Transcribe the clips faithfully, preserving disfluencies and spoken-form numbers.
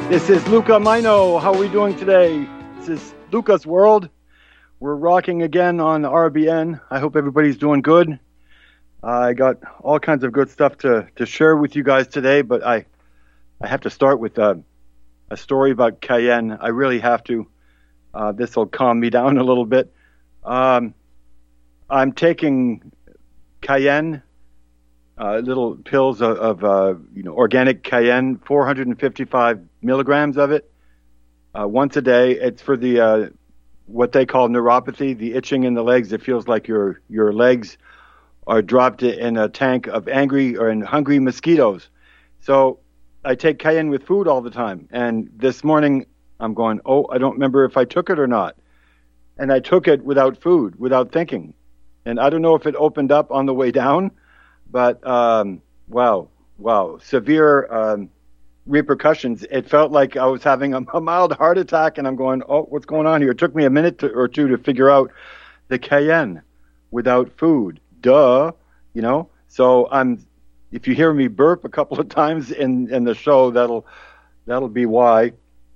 This is Luca Mino. How are we doing today? This is Luca's World. We're rocking again on R B N. I hope everybody's doing good. Uh, I got all kinds of good stuff to, to share with you guys today, but I I have to start with uh, a story about Cayenne. I really have to. Uh, this will calm me down a little bit. Um, I'm taking Cayenne, uh, little pills of, of uh, you know, organic Cayenne, four hundred fifty-five milligrams of it uh, once a day. It's for the uh, what they call neuropathy, the itching in the legs. It feels like your your legs are dropped in a tank of angry or in hungry mosquitoes. So I take Cayenne with food all the time. And this morning I'm going, oh, I don't remember if I took it or not. And I took it without food, without thinking. And I don't know if it opened up on the way down, but um, wow, wow, severe um, repercussions. It felt like I was having a, a mild heart attack, and I'm going, oh, what's going on here? It took me a minute to, or two to figure out the Cayenne without food. Duh, you know? So I'm, if you hear me burp a couple of times in, in the show, that'll, that'll be why.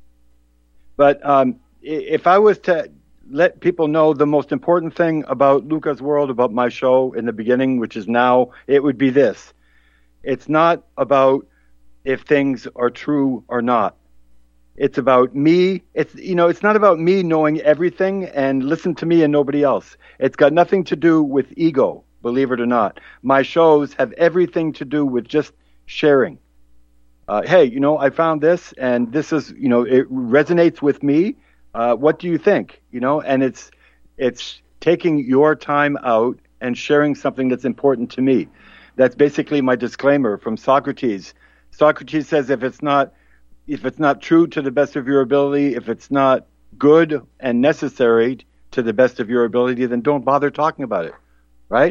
But um, if I was to let people know the most important thing about Luca's World, about my show in the beginning, which is now, it would be this. It's not about if things are true or not. It's about me. It's, you know, it's not about me knowing everything and listen to me and nobody else. It's got nothing to do with ego, believe it or not. My shows have everything to do with just sharing. Uh, hey, you know, I found this and this is, you know, it resonates with me. Uh, what do you think? You know, and it's, it's taking your time out and sharing something that's important to me. That's basically my disclaimer from Socrates. Socrates says if it's not, if it's not true to the best of your ability, if it's not good and necessary to the best of your ability, then don't bother talking about it, right?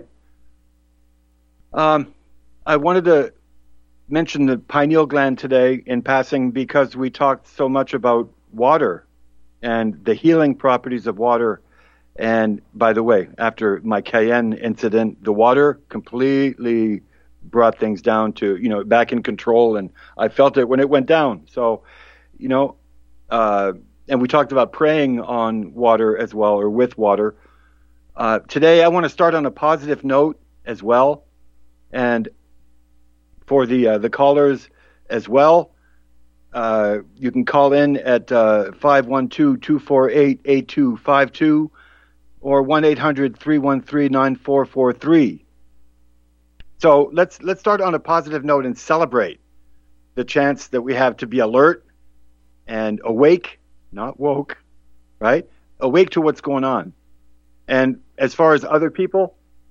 Um, I wanted to mention the pineal gland today in passing because we talked so much about water and the healing properties of water. And by the way, after my Cayenne incident, the water completely brought things down to, you know, back in control. And I felt it when it went down. So, you know, uh, and we talked about praying on water as well, or with water. Uh, today, I want to start on a positive note as well. And for the uh, the callers as well, uh, you can call in at uh, five one two, two four eight, eight two five two or one eight hundred, three one three, nine four four three. So let's let's start on a positive note and celebrate the chance that we have to be alert and awake, not woke, right? Awake to what's going on. And as far as other people,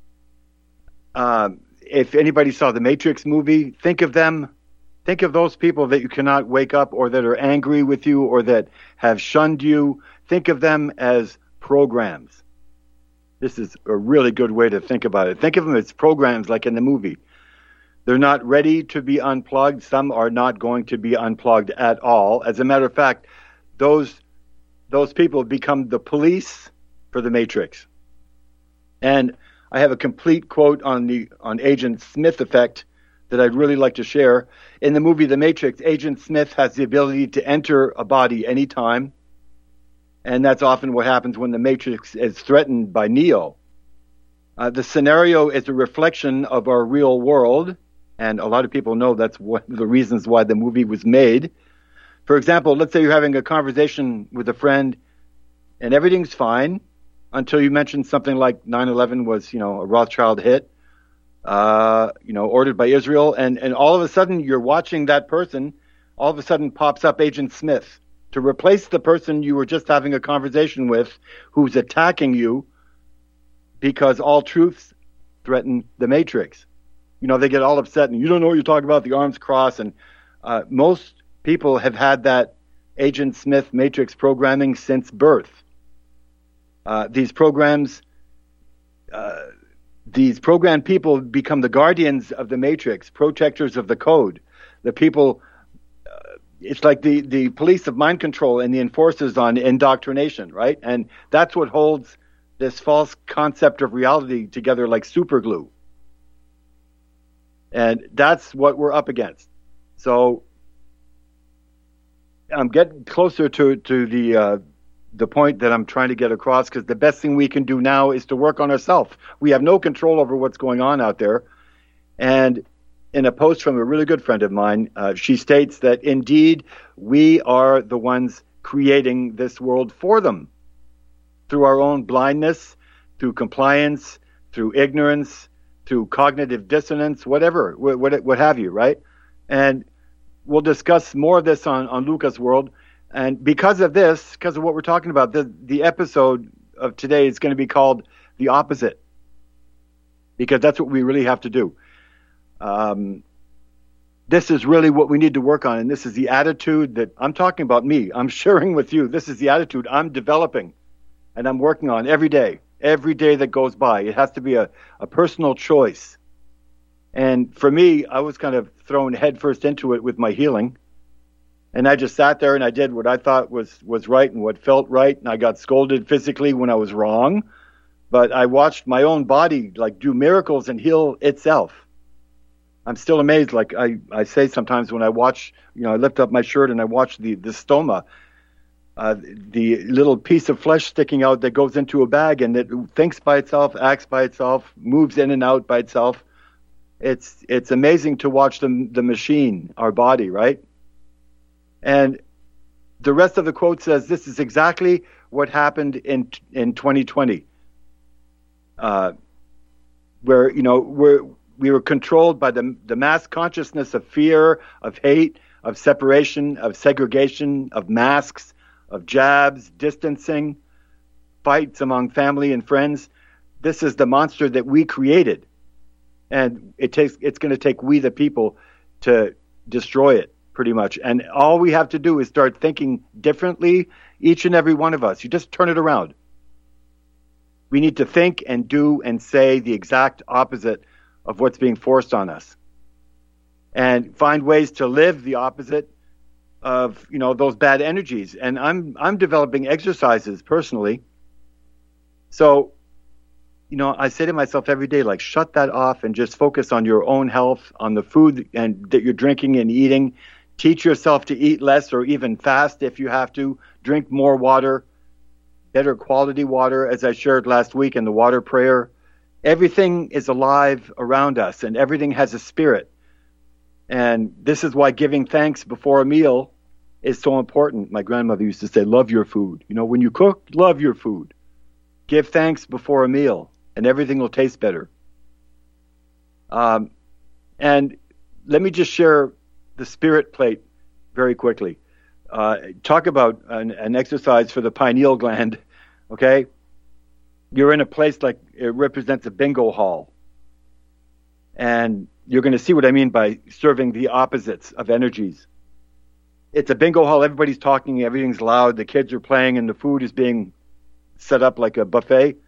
um, if anybody saw the Matrix movie, think of them. Think of those people that you cannot wake up or that are angry with you or that have shunned you. Think of them as programs. This is a really good way to think about it. Think of them as programs like in the movie. They're not ready to be unplugged. Some are not going to be unplugged at all. As a matter of fact, those those people become the police for the Matrix. And I have a complete quote on the on Agent Smith effect that I'd really like to share. In the movie The Matrix, Agent Smith has the ability to enter a body anytime. And that's often what happens when the Matrix is threatened by Neo. Uh, the scenario is a reflection of our real world, and a lot of people know that's one of the reasons why the movie was made. For example, let's say you're having a conversation with a friend, and everything's fine until you mention something like nine eleven was, you know, a Rothschild hit, uh, you know, ordered by Israel, and, and all of a sudden you're watching that person, all of a sudden pops up Agent Smith to replace the person you were just having a conversation with who's attacking you because all truths threaten the Matrix. You know, they get all upset and you don't know what you're talking about, the arms cross. And uh, most people have had that Agent Smith Matrix programming since birth. Uh, these programs, uh, these programmed people become the guardians of the Matrix, protectors of the code. The people... It's like the, the police of mind control and the enforcers on indoctrination, right? And that's what holds this false concept of reality together like super glue. And that's what we're up against. So I'm getting closer to to the uh, the point that I'm trying to get across, because the best thing we can do now is to work on ourselves. We have no control over what's going on out there. And in a post from a really good friend of mine, uh, she states that indeed we are the ones creating this world for them through our own blindness, through compliance, through ignorance, through cognitive dissonance, whatever, what, what, what have you, right? And we'll discuss more of this on, on Luca's World. And because of this, because of what we're talking about, the, the episode of today is going to be called The Opposite, because that's what we really have to do. Um, this is really what we need to work on, and this is the attitude that I'm talking about me. I'm sharing with you. This is the attitude I'm developing, and I'm working on every day, every day that goes by. It has to be a, a personal choice. And for me, I was kind of thrown headfirst into it with my healing. And I just sat there and I did what I thought was, was right and what felt right. And I got scolded physically when I was wrong. But I watched my own body like do miracles and heal itself. I'm still amazed. Like I, I say sometimes when I watch, you know, I lift up my shirt and I watch the, the stoma, uh, the little piece of flesh sticking out that goes into a bag and it thinks by itself, acts by itself, moves in and out by itself. It's it's amazing to watch the the machine, our body, right? And the rest of the quote says, this is exactly what happened in in twenty twenty, uh, where, you know, we're, we were controlled by the, the mass consciousness of fear, of hate, of separation, of segregation, of masks, of jabs, distancing, fights among family and friends. This is the monster that we created. And it takes it's going to take we the people to destroy it, pretty much. And all we have to do is start thinking differently, each and every one of us. You just turn it around. We need to think and do and say the exact opposite of what's being forced on us. And find ways to live the opposite of, you know, those bad energies. And I'm I'm developing exercises personally. So, you know, I say to myself every day, like, shut that off and just focus on your own health, on the food and that you're drinking and eating. Teach yourself to eat less or even fast if you have to. Drink more water, better quality water, as I shared last week in the water prayer. Everything is alive around us and everything has a spirit. And this is why giving thanks before a meal is so important. My grandmother used to say, love your food. You know, when you cook, love your food. Give thanks before a meal, and everything will taste better. Um, and let me just share the spirit plate very quickly. Uh, talk about an, an exercise for the pineal gland, okay? You're in a place like it represents a bingo hall. And you're going to see what I mean by serving the opposites of energies. It's a bingo hall. Everybody's talking. Everything's loud. The kids are playing, and the food is being set up like a buffet.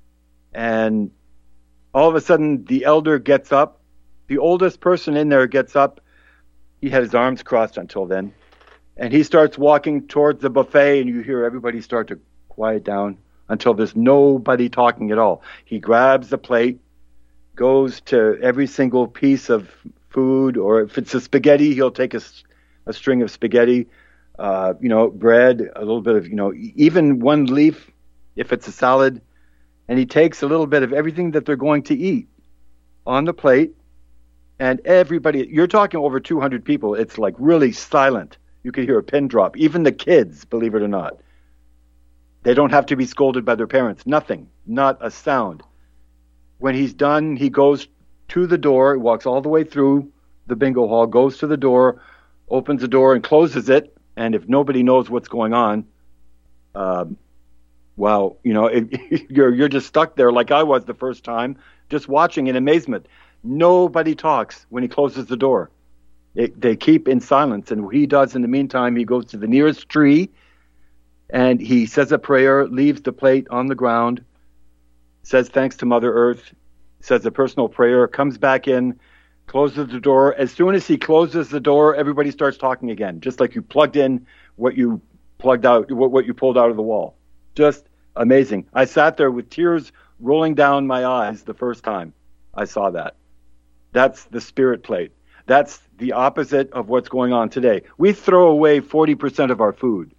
And all of a sudden, the elder gets up. The oldest person in there gets up. He had his arms crossed until then. And he starts walking towards the buffet, and you hear everybody start to quiet down until there's nobody talking at all. He grabs the plate, goes to every single piece of food, or if it's a spaghetti, he'll take a, a string of spaghetti, uh, you know, bread, a little bit of, you know, even one leaf, if it's a salad, and he takes a little bit of everything that they're going to eat on the plate, and everybody, you're talking over two hundred people, it's like really silent. You could hear a pin drop. Even the kids, believe it or not. They don't have to be scolded by their parents. Nothing. Not a sound. When he's done, he goes to the door, walks all the way through the bingo hall, goes to the door, opens the door and closes it. And if nobody knows what's going on, um, well, you know, it, you're you're just stuck there like I was the first time, just watching in amazement. Nobody talks when he closes the door. It, they keep in silence. And what he does in the meantime, he goes to the nearest tree and he says a prayer, leaves the plate on the ground, says thanks to Mother Earth, says a personal prayer, comes back in, closes the door. As soon as he closes the door, everybody starts talking again, just like you plugged in what you plugged out, what, what you pulled out of the wall. Just amazing. I sat there with tears rolling down my eyes the first time I saw that. That's the spirit plate. That's the opposite of what's going on today. We throw away forty percent of our food.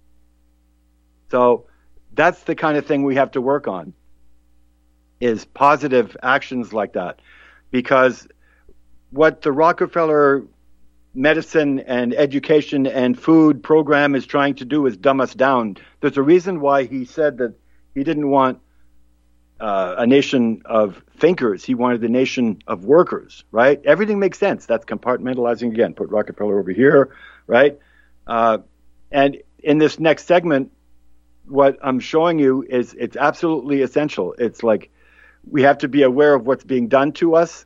So that's the kind of thing we have to work on, is positive actions like that. Because what the Rockefeller medicine and education and food program is trying to do is dumb us down. There's a reason why he said that he didn't want uh, a nation of thinkers. He wanted a nation of workers, right? Everything makes sense. That's compartmentalizing again. Put Rockefeller over here, right? Uh, and in this next segment, what I'm showing you is it's absolutely essential. It's like we have to be aware of what's being done to us,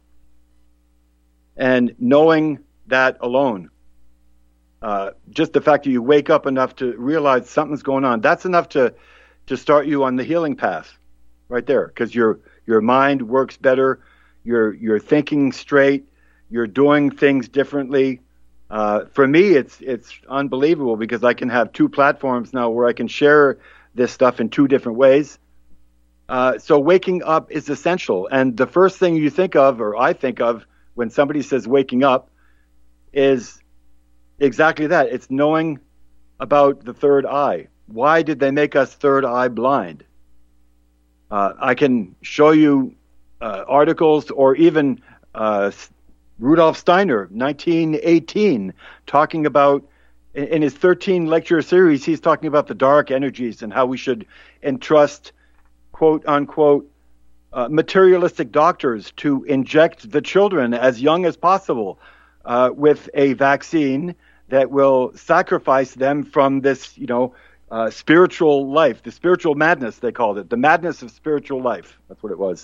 and knowing that alone, uh, just the fact that you wake up enough to realize something's going on, that's enough to to start you on the healing path right there, because your your mind works better, you're you're thinking straight, you're doing things differently. Uh, for me, it's it's unbelievable because I can have two platforms now where I can share this stuff in two different ways. Uh, so waking up is essential. And the first thing you think of, or I think of, when somebody says waking up is exactly that. It's knowing about the third eye. Why did they make us third eye blind? Uh, I can show you uh, articles or even uh, Rudolf Steiner, nineteen eighteen, talking about, in, in his thirteen lecture series, he's talking about the dark energies and how we should entrust, quote unquote, uh, materialistic doctors to inject the children as young as possible uh, with a vaccine that will sacrifice them from this, you know, uh, spiritual life, the spiritual madness, they called it, the madness of spiritual life. That's what it was.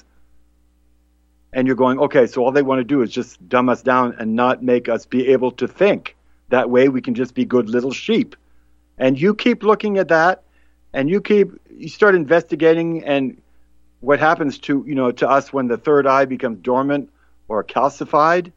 And you're going, okay, so all they want to do is just dumb us down and not make us be able to think. That way we can just be good little sheep. And you keep looking at that, and you keep, you start investigating, and what happens to, you know, to us when the third eye becomes dormant or calcified.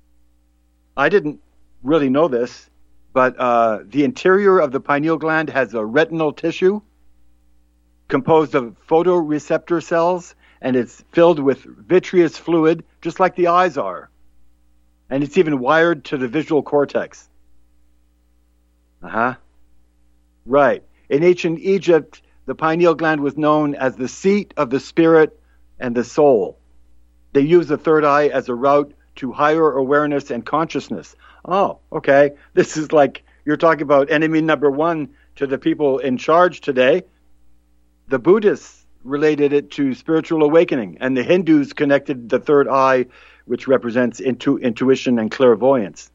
I didn't really know this, but uh, the interior of the pineal gland has a retinal tissue composed of photoreceptor cells, and it's filled with vitreous fluid, just like the eyes are. And it's even wired to the visual cortex. Uh-huh. Right. In ancient Egypt, the pineal gland was known as the seat of the spirit and the soul. They used the third eye as a route to higher awareness and consciousness. Oh, okay. This is like, you're talking about enemy number one to the people in charge today. The Buddhists related it to spiritual awakening, and the Hindus connected the third eye, which represents intu- intuition and clairvoyance.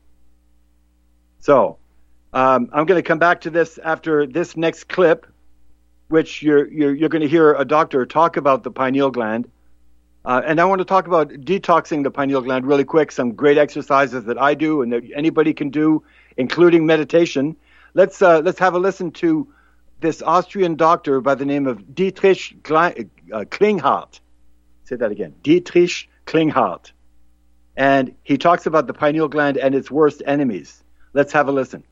So, um, I'm going to come back to this after this next clip, which you're you're, you're going to hear a doctor talk about the pineal gland. Uh, and I want to talk about detoxing the pineal gland really quick, some great exercises that I do and that anybody can do, including meditation. Let's uh, let's have a listen to this Austrian doctor by the name of Dietrich Klinghardt. Say that again. Dietrich Klinghardt. And he talks about the pineal gland and its worst enemies. Let's have a listen.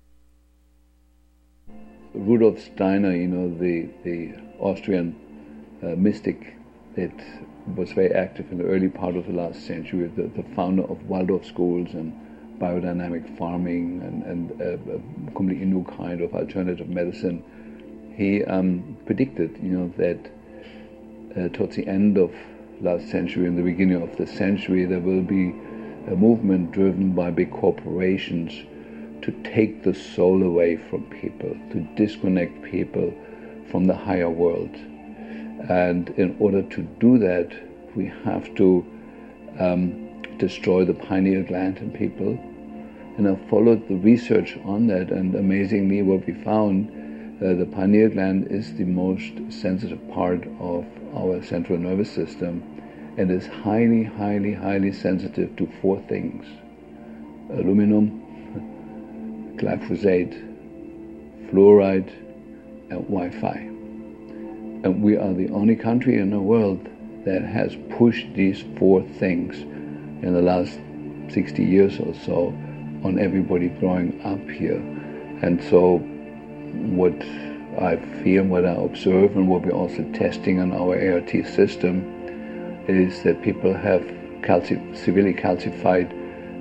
Rudolf Steiner, you know, the, the Austrian uh, mystic that was very active in the early part of the last century, the, the founder of Waldorf schools and biodynamic farming and, and a, a completely new kind of alternative medicine. He um, predicted, you know, that uh, towards the end of last century and the beginning of the century, there will be a movement driven by big corporations to take the soul away from people, to disconnect people from the higher world. And in order to do that, we have to um, destroy the pineal gland in people. And I followed the research on that, and amazingly what we found, Uh, the pineal gland is the most sensitive part of our central nervous system and is highly, highly, highly sensitive to four things: aluminum, glyphosate, fluoride, and Wi-Fi. And we are the only country in the world that has pushed these four things in the last sixty years or so on everybody growing up here. And so what I feel, what I observe, and what we're also testing on our A R T system is that people have calci- severely calcified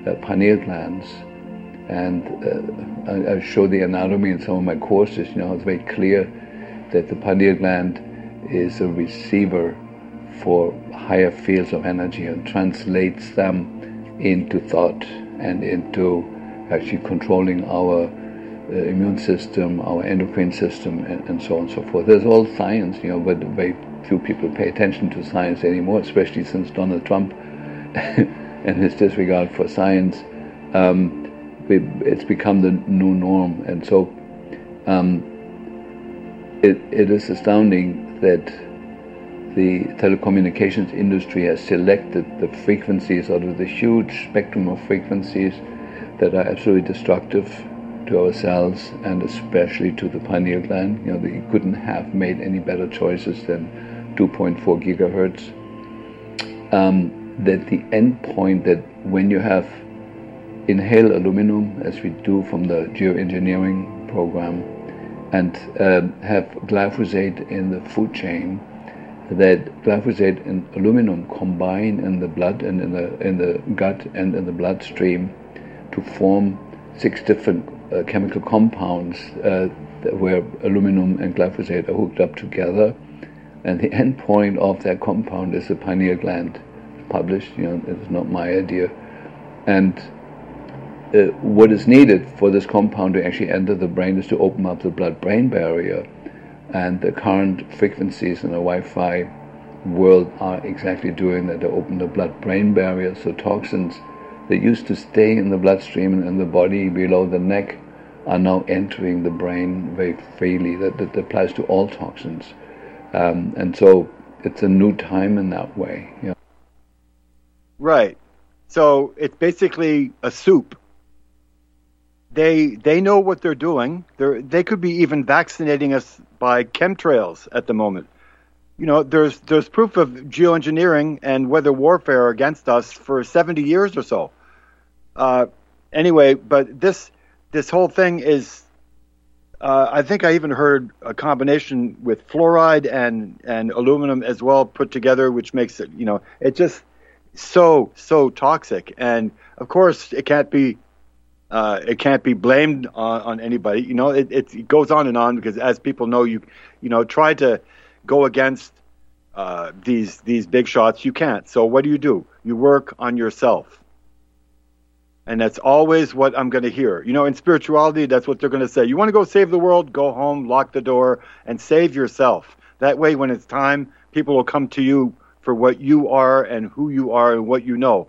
uh, pineal glands. And uh, I, I show the anatomy in some of my courses. You know, it's very clear that the pineal gland is a receiver for higher fields of energy and translates them into thought and into actually controlling our uh, immune system, our endocrine system, and, and so on and so forth. There's all science, you know, but very few people pay attention to science anymore, especially since Donald Trump and his disregard for science. Um, it's become the new norm, and so um, it, it is astounding that the telecommunications industry has selected the frequencies out of the huge spectrum of frequencies that are absolutely destructive to our cells and especially to the pineal gland. You know, they couldn't have made any better choices than two point four gigahertz. Um, that the end point that when you have inhaled aluminum, as we do from the geoengineering program, and uh, have glyphosate in the food chain, that glyphosate and aluminum combine in the blood and in the in the gut and in the bloodstream to form six different uh, chemical compounds uh, where aluminum and glyphosate are hooked up together, and the end point of that compound is the pineal gland. It's published, you know, it's not my idea, and uh, what is needed for this compound to actually enter the brain is to open up the blood-brain barrier. And the current frequencies in the Wi-Fi world are exactly doing that. They open the blood-brain barrier, so toxins that used to stay in the bloodstream and in the body below the neck are now entering the brain very freely. That, that applies to all toxins. Um, and so it's a new time in that way. You know? Right. So it's basically a soup. They they know what they're doing. They they could be even vaccinating us by chemtrails at the moment. You know, there's there's proof of geoengineering and weather warfare against us for seventy years or so. Uh, anyway, but this this whole thing is, uh, I think I even heard a combination with fluoride and, and aluminum as well put together, which makes it, you know, it just so, so toxic. And of course, it can't be Uh, it can't be blamed on, on anybody. You know, it, it goes on and on because, as people know, you you know, try to go against uh, these these big shots. You can't. So what do you do? You work on yourself, and that's always what I'm going to hear. You know, in spirituality, that's what they're going to say. You want to go save the world? Go home, lock the door, and save yourself. That way, when it's time, people will come to you for what you are and who you are and what you know.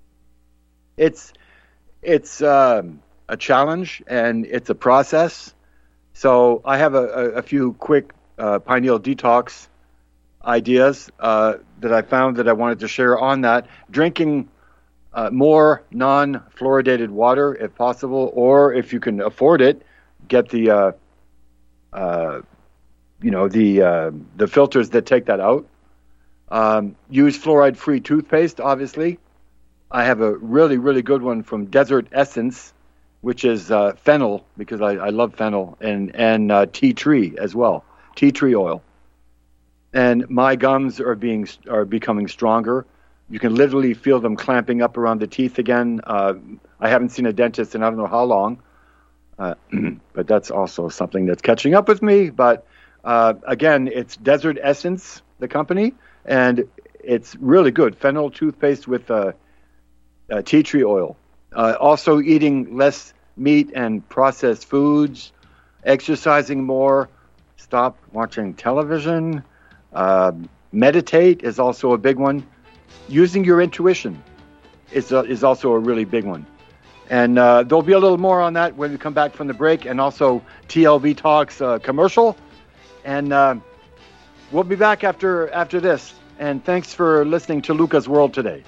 It's It's um, a challenge and it's a process. So I have a, a, a few quick uh, pineal detox ideas uh, that I found that I wanted to share on that. Drinking uh, more non-fluoridated water if possible, or if you can afford it, get the uh, uh, you know the uh, the filters that take that out. Um, use fluoride-free toothpaste, obviously. I have a really, really good one from Desert Essence, which is uh, fennel, because I, I love fennel, and, and uh, tea tree as well, tea tree oil. And my gums are being are becoming stronger. You can literally feel them clamping up around the teeth again. Uh, I haven't seen a dentist in I don't know how long, uh, but that's also something that's catching up with me. But uh, again, it's Desert Essence, the company, and it's really good. Fennel toothpaste with uh, Uh, tea tree oil. Uh, also eating less meat and processed foods, exercising more, stop watching television, uh, meditate is also a big one. Using your intuition is, a, is also a really big one. And uh, there'll be a little more on that when we come back from the break, and also T L V Talks uh, commercial. And uh, we'll be back after after this. And thanks for listening to Luca's World today.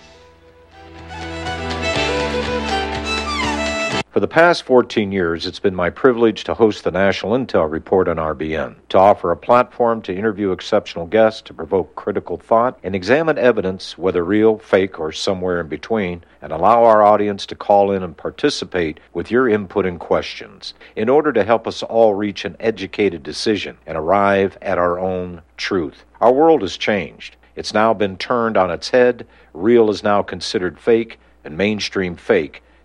For the past fourteen years, it's been my privilege to host the National Intel Report on R B N, to offer a platform to interview exceptional guests, to provoke critical thought, and examine evidence, whether real, fake, or somewhere in between, and allow our audience to call in and participate with your input and questions in order to help us all reach an educated decision and arrive at our own truth. Our world has changed. It's now been turned on its head. Real is now considered fake, and mainstream fake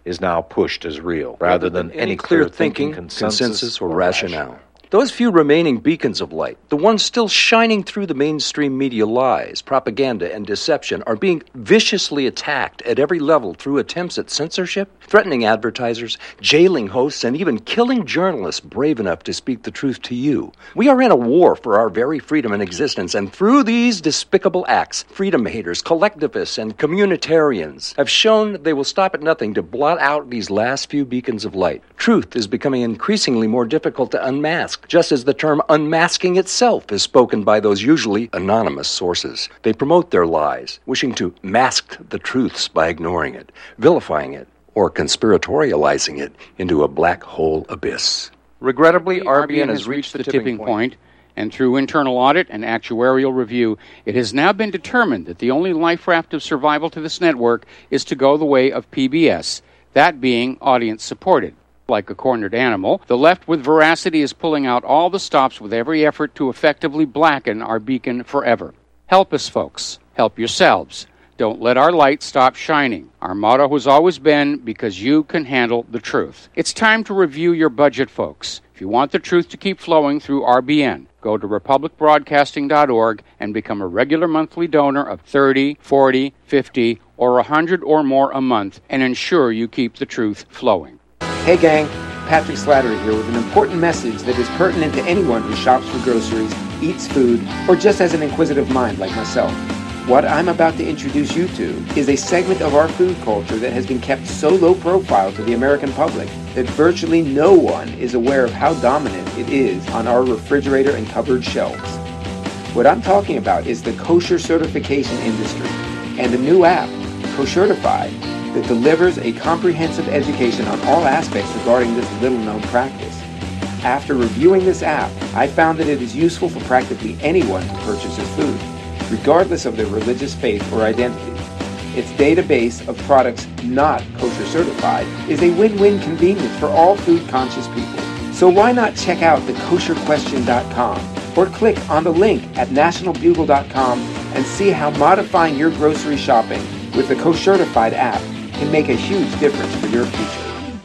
is now pushed as real, rather than any clear thinking, consensus, consensus or rationale. Those few remaining beacons of light, the ones still shining through the mainstream media lies, propaganda, and deception, are being viciously attacked at every level through attempts at censorship, threatening advertisers, jailing hosts, and even killing journalists brave enough to speak the truth to you. We are in a war for our very freedom and existence, and through these despicable acts, freedom haters, collectivists, and communitarians have shown they will stop at nothing to blot out these last few beacons of light. Truth is becoming increasingly more difficult to unmask, just as the term unmasking itself is spoken by those usually anonymous sources. They promote their lies, wishing to mask the truths by ignoring it, vilifying it, or conspiratorializing it into a black hole abyss. Regrettably, R B N has reached the tipping point, and through internal audit and actuarial review, it has now been determined that the only life raft of survival to this network is to go the way of P B S, that being audience-supported. Like a cornered animal, the left with veracity is pulling out all the stops with every effort to effectively blacken our beacon forever. Help us, folks. Help yourselves. Don't let our light stop shining. Our motto has always been, because you can handle the truth. It's time to review your budget, folks. If you want the truth to keep flowing through R B N, go to republic broadcasting dot org and become a regular monthly donor of thirty, forty, fifty, or one hundred or more a month and ensure you keep the truth flowing. Hey gang, Patrick Slattery here with an important message that is pertinent to anyone who shops for groceries, eats food, or just has an inquisitive mind like myself. What I'm about to introduce you to is a segment of our food culture that has been kept so low profile to the American public that virtually no one is aware of how dominant it is on our refrigerator and cupboard shelves. What I'm talking about is the kosher certification industry and a new app, Koshertified, that delivers a comprehensive education on all aspects regarding this little-known practice. After reviewing this app, I found that it is useful for practically anyone who purchases food, regardless of their religious faith or identity. Its database of products not kosher certified is a win-win convenience for all food-conscious people. So why not check out the kosher question dot com or click on the link at national bugle dot com and see how modifying your grocery shopping with the Koshertified app can make a huge difference for your future.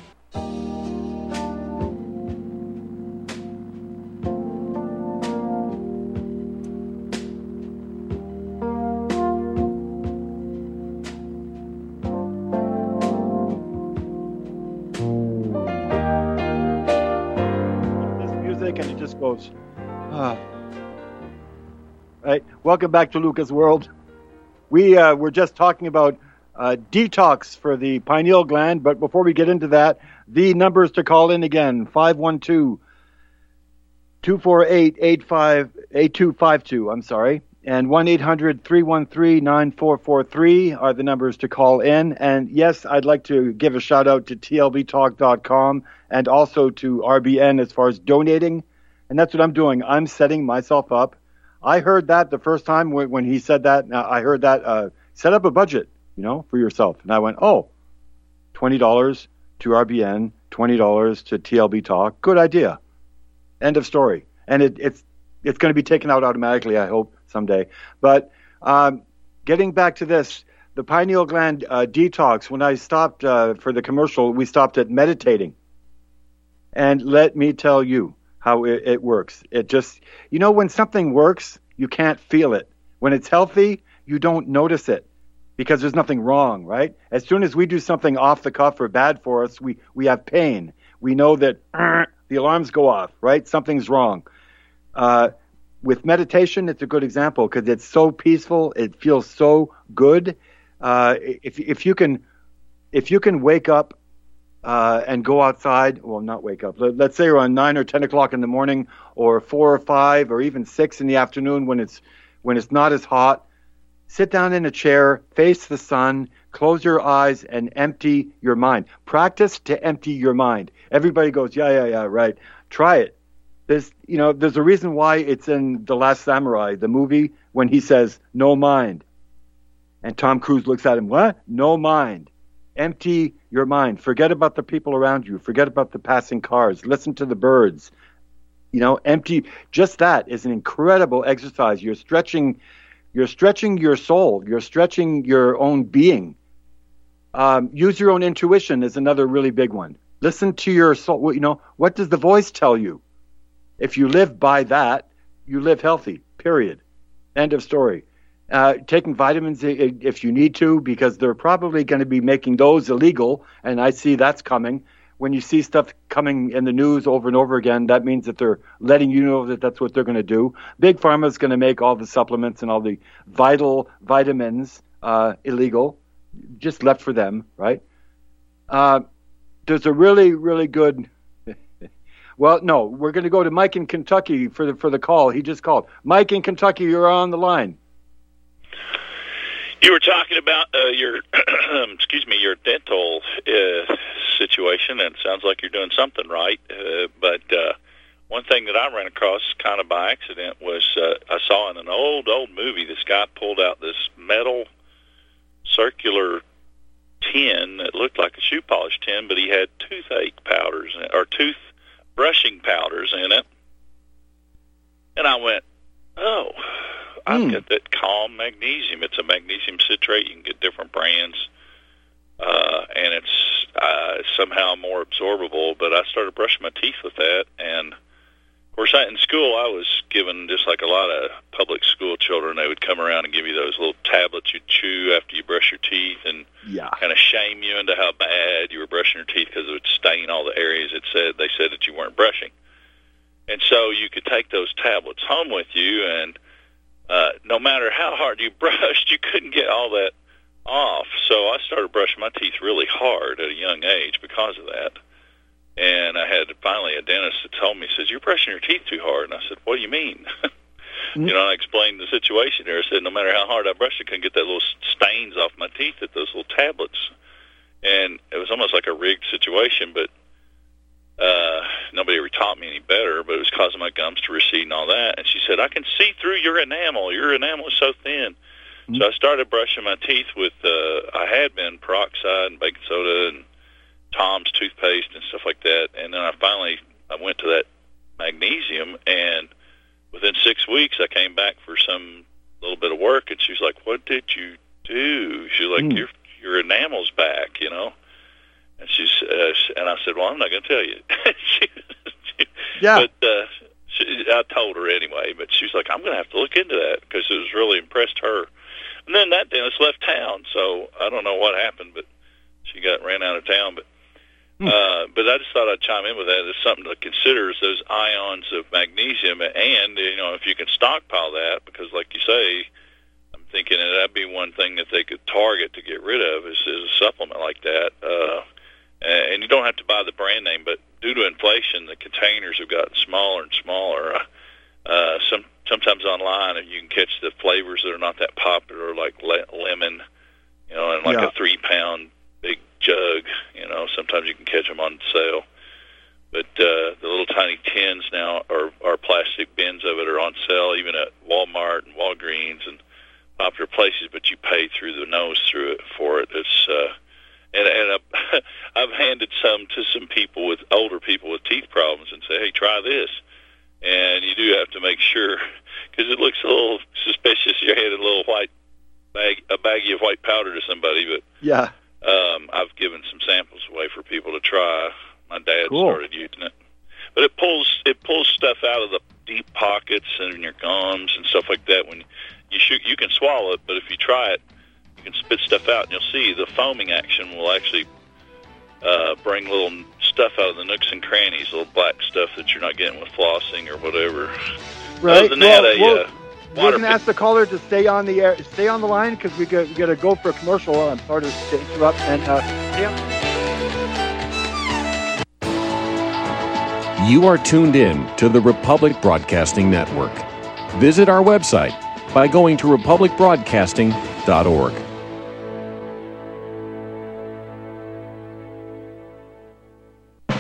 This music and it just goes, ah. Right. Welcome back to Lucas World. We uh, were just talking about Uh, detox for the pineal gland, but before we get into that, the numbers to call in again, five one two, two four eight, eight five, eight two five two, I'm sorry, and one eight hundred, three one three, nine four four three are the numbers to call in. And yes, I'd like to give a shout out to T L B talk dot com and also to R B N as far as donating, and that's what I'm doing. I'm setting myself up. I heard that the first time when, when he said that, I heard that, uh, set up a budget, you know, for yourself. And I went, oh, twenty dollars to R B N, twenty dollars to T L B Talk. Good idea. End of story. And it, it's it's going to be taken out automatically, I hope, someday. But um, getting back to this, the pineal gland uh, detox, when I stopped uh, for the commercial, we stopped at meditating. And let me tell you how it, it works. It just, you know, when something works, you can't feel it. When it's healthy, you don't notice it, because there's nothing wrong, right? As soon as we do something off the cuff or bad for us, we, we have pain. We know that uh, the alarms go off, right? Something's wrong. Uh, with meditation, it's a good example because it's so peaceful. It feels so good. Uh, if if you can, if you can wake up uh, and go outside, well, not wake up. Let, let's say you're on nine or ten o'clock in the morning, or four or five, or even six in the afternoon when it's when it's not as hot. Sit down in a chair, face the sun, close your eyes, and empty your mind. Practice to empty your mind. Everybody goes, yeah, yeah, yeah, right. Try it. There's, you know, there's a reason why it's in The Last Samurai, the movie, when he says, no mind. And Tom Cruise looks at him, what? No mind. Empty your mind. Forget about the people around you. Forget about the passing cars. Listen to the birds. You know, empty. Just that is an incredible exercise. You're stretching... You're stretching your soul. You're stretching your own being. Um, use your own intuition is another really big one. Listen to your soul. You know, what does the voice tell you? If you live by that, you live healthy, period. End of story. Uh, taking vitamins if you need to, because they're probably going to be making those illegal, and I see that's coming. When you see stuff coming in the news over and over again, that means that they're letting you know that that's what they're going to do. Big Pharma is going to make all the supplements and all the vital vitamins uh, illegal, just left for them, right? Uh, there's a really, really good... Well, no, we're going to go to Mike in Kentucky for the for the call. He just called. Mike in Kentucky, you're on the line. You were talking about uh, your, excuse me, your dental uh, situation, and it sounds like you're doing something right. Uh, but uh, one thing that I ran across kind of by accident was uh, I saw in an old, old movie this guy pulled out this metal circular tin that looked like a shoe polish tin, but he had toothache powders or tooth brushing powders in it. And I went, oh, I've mm. got that Calm Magnesium. It's a magnesium citrate. You can get different brands. Uh, and it's uh, somehow more absorbable. But I started brushing my teeth with that. And, of course, I, in school, I was given, just like a lot of public school children, they would come around and give you those little tablets you'd chew after you brush your teeth and yeah. kind of shame you into how bad you were brushing your teeth because it would stain all the areas it said they said that you weren't brushing. And so you could take those tablets home with you, and uh, no matter how hard you brushed, you couldn't get all that off. So I started brushing my teeth really hard at a young age because of that. And I had finally a dentist that told me, says, you're brushing your teeth too hard. And I said, what do you mean? Mm-hmm. You know, I explained the situation there. I said, no matter how hard I brushed, I couldn't get that little stains off my teeth at those little tablets. And it was almost like a rigged situation, but uh, nobody ever taught me any better, but it was causing my gums to recede and all that. And she said, I can see through your enamel. Your enamel is so thin. Mm-hmm. So I started brushing my teeth with, uh, I had been peroxide and baking soda and Tom's toothpaste and stuff like that. And then I finally, I went to that magnesium, and within six weeks I came back for some little bit of work, and she was like, what did you do? She was like, mm. your your enamel's back, you know? And she's, uh, and I said, well, I'm not going to tell you. she, she, yeah. But uh, she, I told her anyway, but she was like, I'm going to have to look into that because it was really impressed her. And then that dentist left town, so I don't know what happened, but she got ran out of town. But Uh, but I just thought I'd chime in with that. It's something to consider is those ions of magnesium, and, you know, if you can stockpile that, because like you say, I'm thinking that that'd be one thing that they could target to get rid of is, is a supplement like that. Uh, and you don't have to buy the brand name, but due to inflation, the containers have gotten smaller and smaller. Uh, uh, some sometimes online, you can catch the flavors that are not that popular, like le- lemon, you know, and like yeah. a three-pound big jug, you know, sometimes you can catch them on sale. But uh, the little tiny tins now, or, or plastic bins of it, are on sale, even at Walmart and Walgreens and popular places, but you pay through the nose through it for it. It's, uh, and and I've, I've handed some to some people with, older people with teeth problems and say, hey, try this. And you do have to make sure, because it looks a little suspicious. You're handing a little white bag, a baggie of white powder to somebody, but yeah. Um, I've given some samples away for people to try. My dad cool. started using it, but it pulls it pulls stuff out of the deep pockets and in your gums and stuff like that. When you shoot, you can swallow it, but if you try it, you can spit stuff out, and you'll see the foaming action will actually uh, bring little stuff out of the nooks and crannies, little black stuff that you're not getting with flossing or whatever. Right. Other than well, that, a, well, uh, we're going to ask the caller to stay on the air, stay on the line, because we got, we got to go for a commercial. I'm sorry to interrupt. And uh, yeah. You are tuned in to the Republic Broadcasting Network. Visit our website by going to republic broadcasting dot org.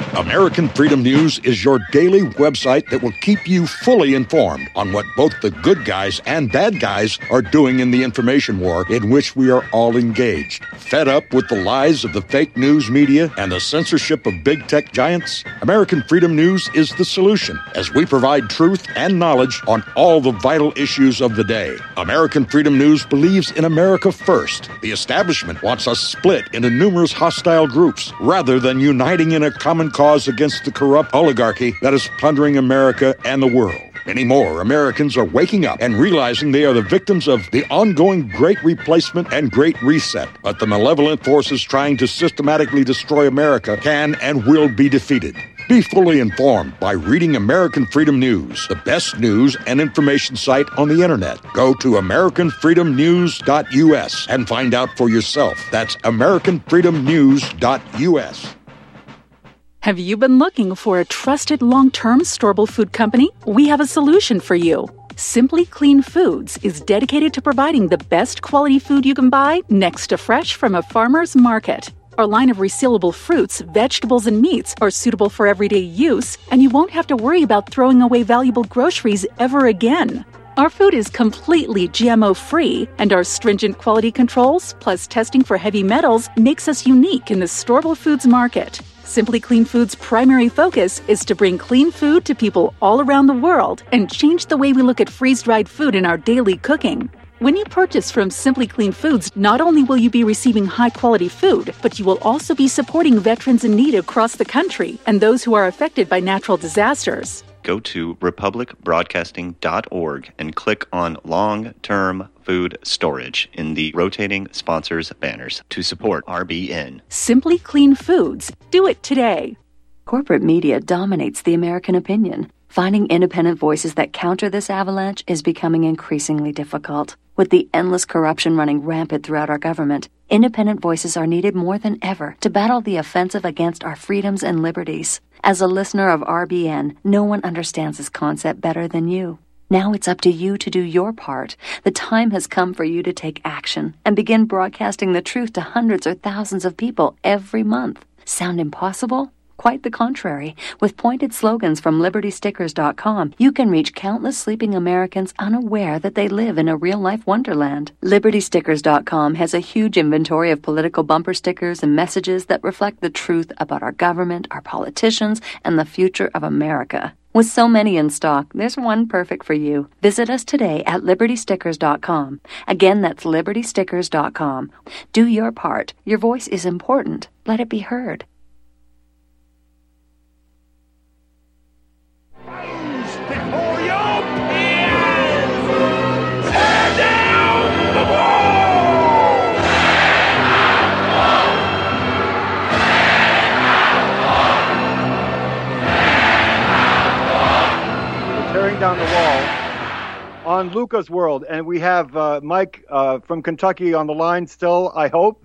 American Freedom News is your daily website that will keep you fully informed on what both the good guys and bad guys are doing in the information war in which we are all engaged. Fed up with the lies of the fake news media and the censorship of big tech giants? American Freedom News is the solution, as we provide truth and knowledge on all the vital issues of the day. American Freedom News believes in America first. The establishment wants us split into numerous hostile groups rather than uniting in a common cause against the corrupt oligarchy that is plundering America and the world. Many more Americans are waking up and realizing they are the victims of the ongoing Great Replacement and Great Reset. But the malevolent forces trying to systematically destroy America can and will be defeated. Be fully informed by reading American Freedom News, the best news and information site on the internet. Go to American Freedom News dot U S and find out for yourself. That's American Freedom News dot U S. Have you been looking for a trusted long-term storable food company? We have a solution for you. Simply Clean Foods is dedicated to providing the best quality food you can buy next to fresh from a farmer's market. Our line of resealable fruits, vegetables, and meats are suitable for everyday use, and you won't have to worry about throwing away valuable groceries ever again. Our food is completely G M O-free, and our stringent quality controls, plus testing for heavy metals, makes us unique in the storable foods market. Simply Clean Foods' primary focus is to bring clean food to people all around the world and change the way we look at freeze-dried food in our daily cooking. When you purchase from Simply Clean Foods, not only will you be receiving high-quality food, but you will also be supporting veterans in need across the country and those who are affected by natural disasters. Go to republic broadcasting dot org and click on Long-Term Food Storage in the rotating sponsors banners to support R B N. Simply Clean Foods. Do it today. Corporate media dominates the American opinion. Finding independent voices that counter this avalanche is becoming increasingly difficult. With the endless corruption running rampant throughout our government, independent voices are needed more than ever to battle the offensive against our freedoms and liberties. As a listener of R B N, no one understands this concept better than you. Now it's up to you to do your part. The time has come for you to take action and begin broadcasting the truth to hundreds or thousands of people every month. Sound impossible? Quite the contrary. With pointed slogans from liberty stickers dot com, you can reach countless sleeping Americans unaware that they live in a real-life wonderland. liberty stickers dot com has a huge inventory of political bumper stickers and messages that reflect the truth about our government, our politicians, and the future of America. With so many in stock, there's one perfect for you. Visit us today at liberty stickers dot com. Again, that's liberty stickers dot com. Do your part. Your voice is important. Let it be heard. Before your peers, tear down the wall. We're tearing down the wall on Luca's World, and we have uh, Mike uh, from Kentucky on the line still, I hope.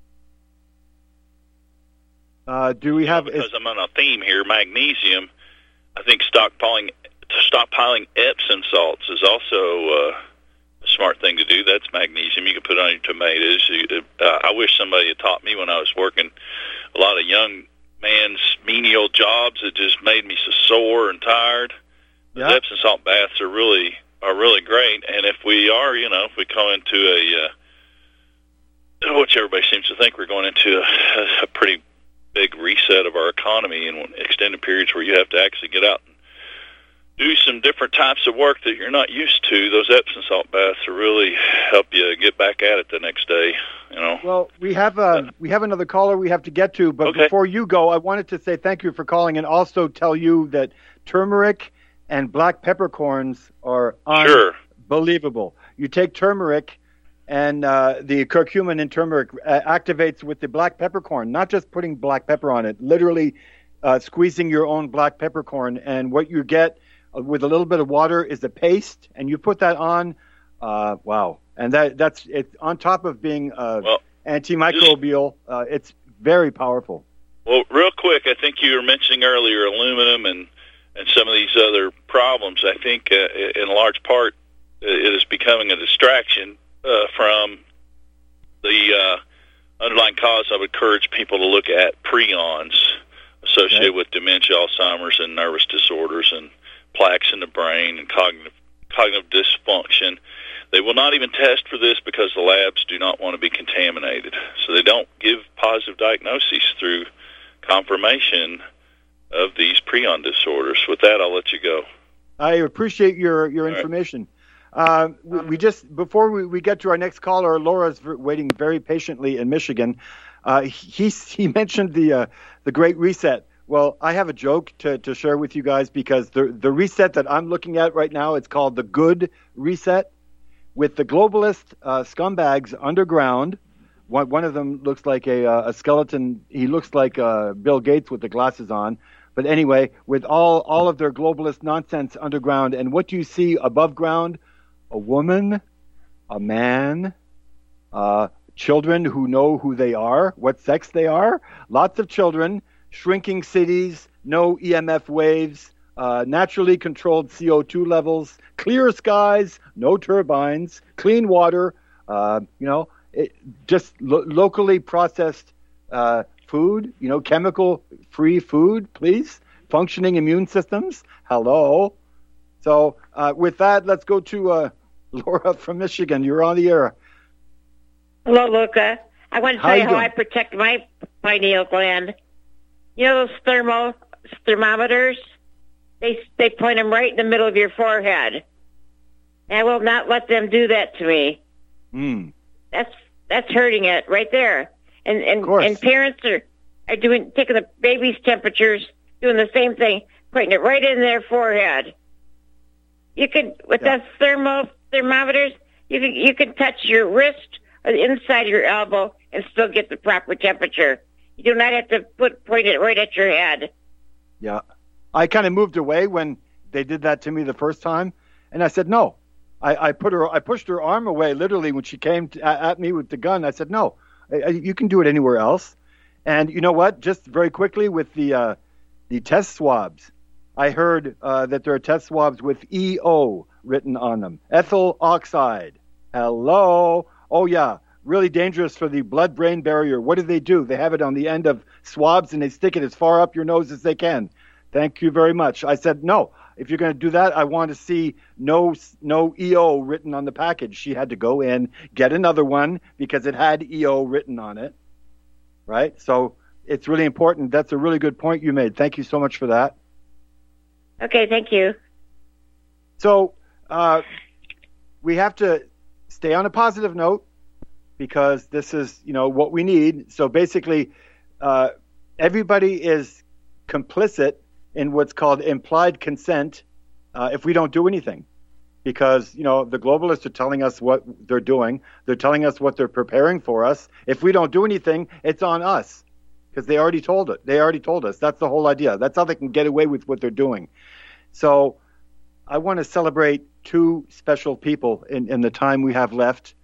Uh, do we have... Because I'm on a theme here, magnesium. I think stockpiling stockpiling Epsom salts is also uh, a smart thing to do. That's magnesium. You can put it on your tomatoes. You, uh, I wish somebody had taught me when I was working a lot of young man's menial jobs that just made me so sore and tired. Yeah. The Epsom salt baths are really are really great. And if we are, you know, if we come into a uh, which everybody seems to think we're going into a, a pretty big reset of our economy in extended periods where you have to actually get out and do some different types of work that you're not used to, those Epsom salt baths will really help you get back at it the next day. You know. Well, we have uh, we have another caller we have to get to, but okay. Before you go, I wanted to say thank you for calling and also tell you that turmeric and black peppercorns are sure. unbelievable. You take turmeric, and uh, the curcumin in turmeric uh, activates with the black peppercorn, not just putting black pepper on it, literally uh, squeezing your own black peppercorn. And what you get uh, with a little bit of water is a paste, and you put that on. Uh, wow. And that that's it on top of being uh, well, antimicrobial. Uh, it's very powerful. Well, real quick, I think you were mentioning earlier aluminum and, and some of these other problems. I think uh, in large part it is becoming a distraction Uh, from the uh, underlying cause. I would encourage people to look at prions. associated Okay. with dementia, Alzheimer's, and nervous disorders, and plaques in the brain, and cognitive cognitive dysfunction. They will not even test for this because the labs do not want to be contaminated. So they don't give positive diagnoses through confirmation of these prion disorders. With that, I'll let you go. I appreciate your, your information. Uh, we, we just, before we, we get to our next caller, Laura's v- waiting very patiently in Michigan. Uh, he, he mentioned the, uh, the Great Reset. Well, I have a joke to, to share with you guys, because the, the reset that I'm looking at right now, it's called the Good Reset, with the globalist uh, scumbags underground. One, one of them looks like a, uh, a skeleton. He looks like uh, Bill Gates with the glasses on. But anyway, with all, all of their globalist nonsense underground, and what do you see above ground? A woman, a man, uh, children who know who they are, what sex they are, lots of children, shrinking cities, no E M F waves, uh, naturally controlled C O two levels, clear skies, no turbines, clean water, uh, you know, it, just lo- locally processed uh, food, you know, chemical-free food, please, functioning immune systems, hello. So uh, with that, let's go to uh, Laura from Michigan. You're on the air. Hello, Luca. I want to How tell you you how doing? I protect my pineal gland. You know those thermo thermometers? They they point them right in the middle of your forehead. And I will not let them do that to me. Mm. That's that's hurting it right there. And and and parents are are doing taking the baby's temperatures, doing the same thing, putting it right in their forehead. You could with Yeah. those thermo thermometers, you can you can touch your wrist or the inside of your elbow and still get the proper temperature. You do not have to put point it right at your head. Yeah. I kind of moved away when they did that to me the first time, and I said no. I, I put her, I pushed her arm away literally when she came to, at me with the gun. I said no, I, I, you can do it anywhere else. And you know what? Just very quickly with the uh, the test swabs, I heard uh, that there are test swabs with E O written on them, ethyl oxide. Hello. Oh yeah. Really dangerous for the blood-brain barrier. What do they do? They have it on the end of swabs, and they stick it as far up your nose as they can. Thank you very much. I said, no, if you're going to do that, I want to see no no E O written on the package. She had to go in, get another one, because it had E O written on it, right? So it's really important. That's a really good point you made. Thank you so much for that. Okay, thank you. So uh, we have to stay on a positive note, because this is, you know, what we need. So basically, uh, everybody is complicit in what's called implied consent uh, if we don't do anything. Because, you know, the globalists are telling us what they're doing. They're telling us what they're preparing for us. If we don't do anything, it's on us, because they already told it. They already told us. That's the whole idea. That's how they can get away with what they're doing. So I want to celebrate two special people in, in the time we have left.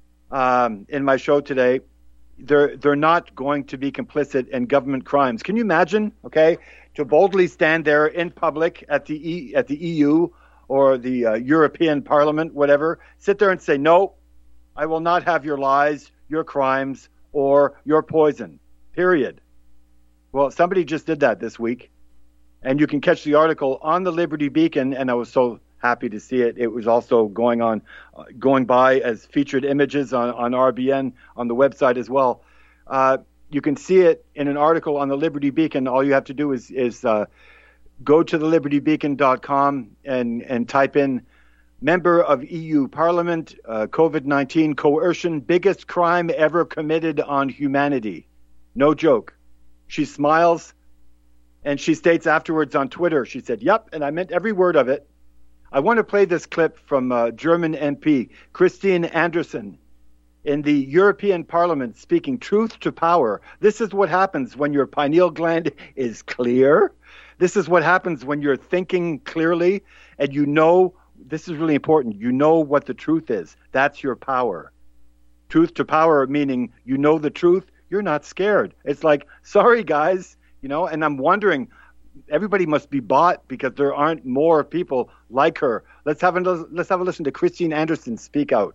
Um, in my show today, they're they're not going to be complicit in government crimes. Can you imagine? Okay, to boldly stand there in public at the e, at the E U or the uh, European Parliament, whatever, sit there and say, no, I will not have your lies, your crimes, or your poison. Period. Well, somebody just did that this week, and you can catch the article on the Liberty Beacon, and I was so happy to see it. It was also going on, uh, going by as featured images on, on R B N on the website as well. Uh, you can see it in an article on the Liberty Beacon. All you have to do is is uh, go to the liberty beacon dot com and and type in member of E U Parliament, uh, COVID nineteen coercion, biggest crime ever committed on humanity. No joke. She smiles, and she states afterwards on Twitter, she said, yep, and I meant every word of it. I want to play this clip from uh, German M P Christine Anderson in the European Parliament speaking truth to power. This is what happens when your pineal gland is clear. This is what happens when you're thinking clearly and you know, this is really important, you know what the truth is. That's your power. Truth to power, meaning you know the truth, you're not scared. It's like, sorry guys, you know, and I'm wondering, everybody must be bought because there aren't more people like her. Let's have a let's have a listen to Christine Anderson speak out.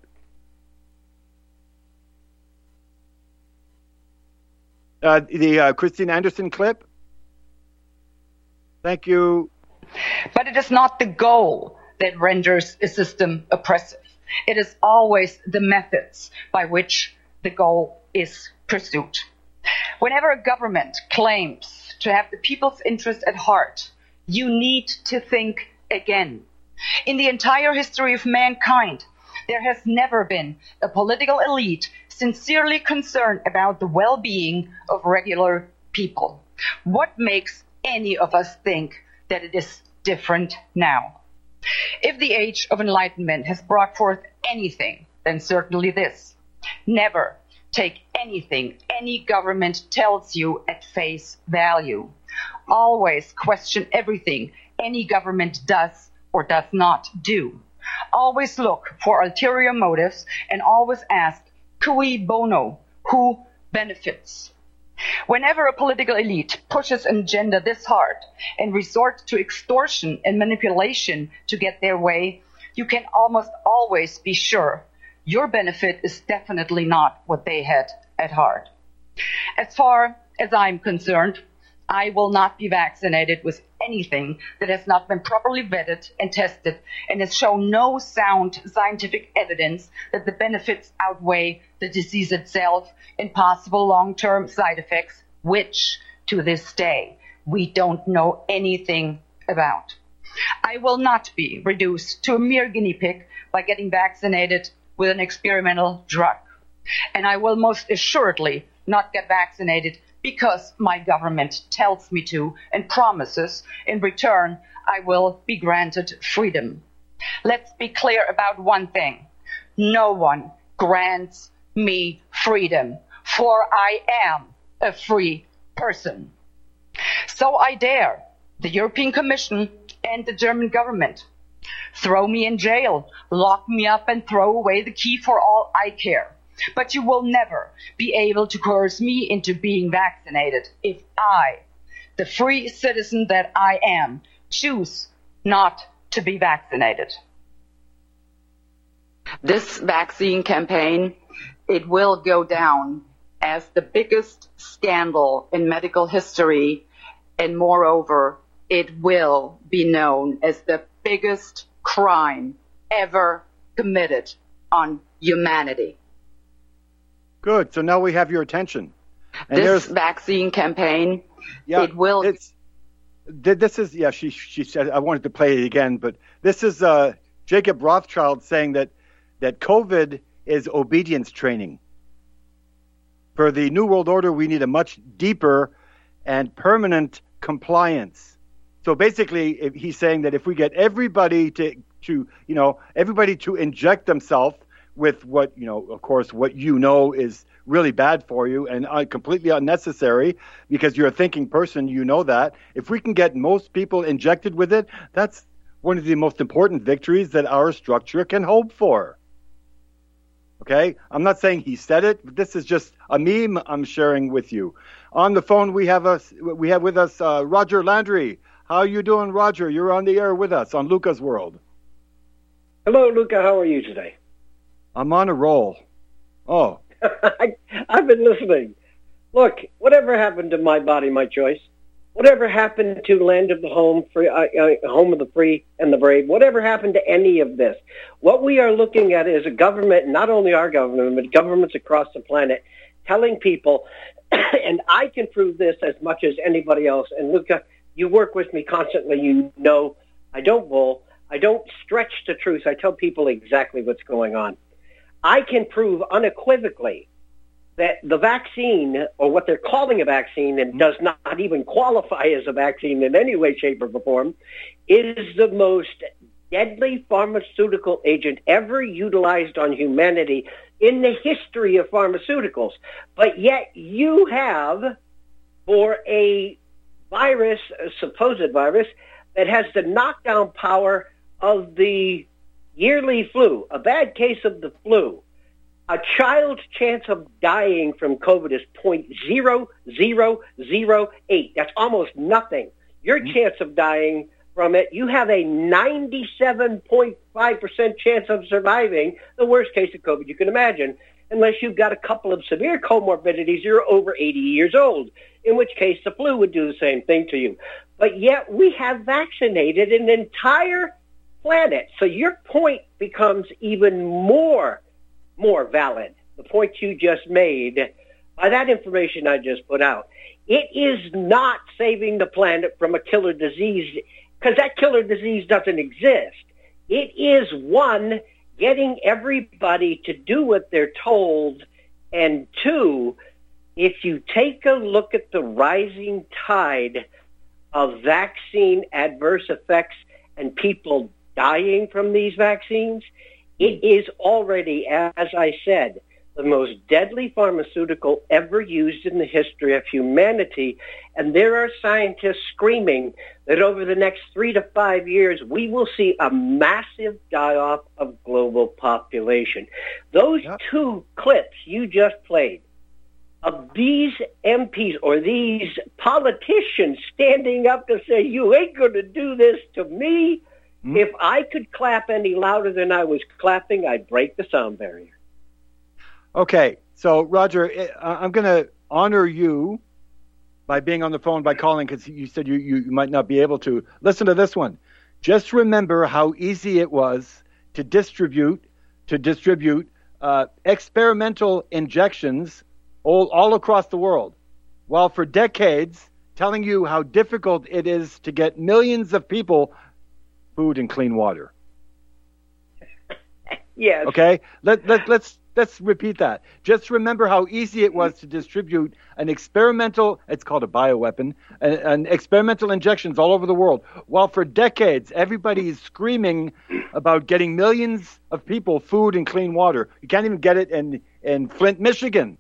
Uh, the uh, Christine Anderson clip. Thank you. But it is not the goal that renders a system oppressive. It is always the methods by which the goal is pursued. Whenever a government claims to have the people's interest at heart, you need to think again. In the entire history of mankind, there has never been a political elite sincerely concerned about the well-being of regular people. What makes any of us think that it is different now? If the age of enlightenment has brought forth anything, then certainly this. Never take anything any government tells you at face value. Always question everything any government does or does not do. Always look for ulterior motives and always ask, cui bono, who benefits? Whenever a political elite pushes an agenda this hard and resorts to extortion and manipulation to get their way, you can almost always be sure your benefit is definitely not what they had at heart. As far as I'm concerned, I will not be vaccinated with anything that has not been properly vetted and tested and has shown no sound scientific evidence that the benefits outweigh the disease itself and possible long-term side effects, which, to this day, we don't know anything about. I will not be reduced to a mere guinea pig by getting vaccinated with an experimental drug. And I will most assuredly not get vaccinated because my government tells me to and promises in return I will be granted freedom. Let's be clear about one thing. No one grants me freedom, for I am a free person. So I dare the European Commission and the German government. Throw me in jail, lock me up, and throw away the key for all I care. But you will never be able to coerce me into being vaccinated if I, the free citizen that I am, choose not to be vaccinated. This vaccine campaign, it will go down as the biggest scandal in medical history, and moreover, it will be known as the biggest crime ever committed on humanity. Good. So now we have your attention. And this vaccine campaign, yeah, it will. It's, this is, yeah, she she said, I wanted to play it again, but this is uh, Jacob Rothschild saying that, that COVID is obedience training. For the New World Order, we need a much deeper and permanent compliance. So basically, if he's saying that if we get everybody to, to, you know, everybody to inject themselves with what, you know, of course, what you know is really bad for you and uh, completely unnecessary because you're a thinking person, you know that. If we can get most people injected with it, that's one of the most important victories that our structure can hope for. Okay? I'm not saying he said it, but this is just a meme I'm sharing with you. On the phone, we have us, we have with us uh, Roger Landry. How are you doing, Roger? You're on the air with us on Luca's World. Hello, Luca. How are you today? I'm on a roll. Oh. I, I've been listening. Look, whatever happened to My Body, My Choice? Whatever happened to Land of the Home, free, uh, uh, Home of the Free and the Brave? Whatever happened to any of this? What we are looking at is a government, not only our government, but governments across the planet, telling people, and I can prove this as much as anybody else, and Luca, you work with me constantly, you know I don't bull, I don't stretch the truth, I tell people exactly what's going on. I can prove unequivocally that the vaccine, or what they're calling a vaccine and does not even qualify as a vaccine in any way, shape, or form, is the most deadly pharmaceutical agent ever utilized on humanity in the history of pharmaceuticals. But yet you have, for a virus, a supposed virus, that has the knockdown power of the yearly flu, a bad case of the flu, a child's chance of dying from COVID is zero point zero zero zero eight. That's almost nothing. Your mm-hmm. chance of dying from it, you have a ninety-seven point five percent chance of surviving the worst case of COVID you can imagine. unless you've got a couple of severe comorbidities, you're over eighty years old, in which case the flu would do the same thing to you. But yet we have vaccinated an entire planet. So your point becomes even more, more valid. The point you just made by that information I just put out. It is not saving the planet from a killer disease, because that killer disease doesn't exist. It is, one, getting everybody to do what they're told, and two, if you take a look at the rising tide of vaccine adverse effects and people dying from these vaccines, it is already, as I said, the most deadly pharmaceutical ever used in the history of humanity. And there are scientists screaming that over the next three to five years, we will see a massive die-off of global population. Those yep. two clips you just played of these M Ps or these politicians standing up to say, you ain't going to do this to me. Mm-hmm. If I could clap any louder than I was clapping, I'd break the sound barrier. Okay, so Roger, I'm going to honor you by being on the phone, by calling, because you said you, you might not be able to. Listen to this one. Just remember how easy it was to distribute, to distribute uh, experimental injections all, all across the world, while for decades telling you how difficult it is to get millions of people food and clean water. Yes. Okay, let, let, let's... Let's repeat that. Just remember how easy it was to distribute an experimental, it's called a bioweapon, an, an experimental injections all over the world. While for decades, everybody is screaming about getting millions of people food and clean water. You can't even get it in, in Flint, Michigan.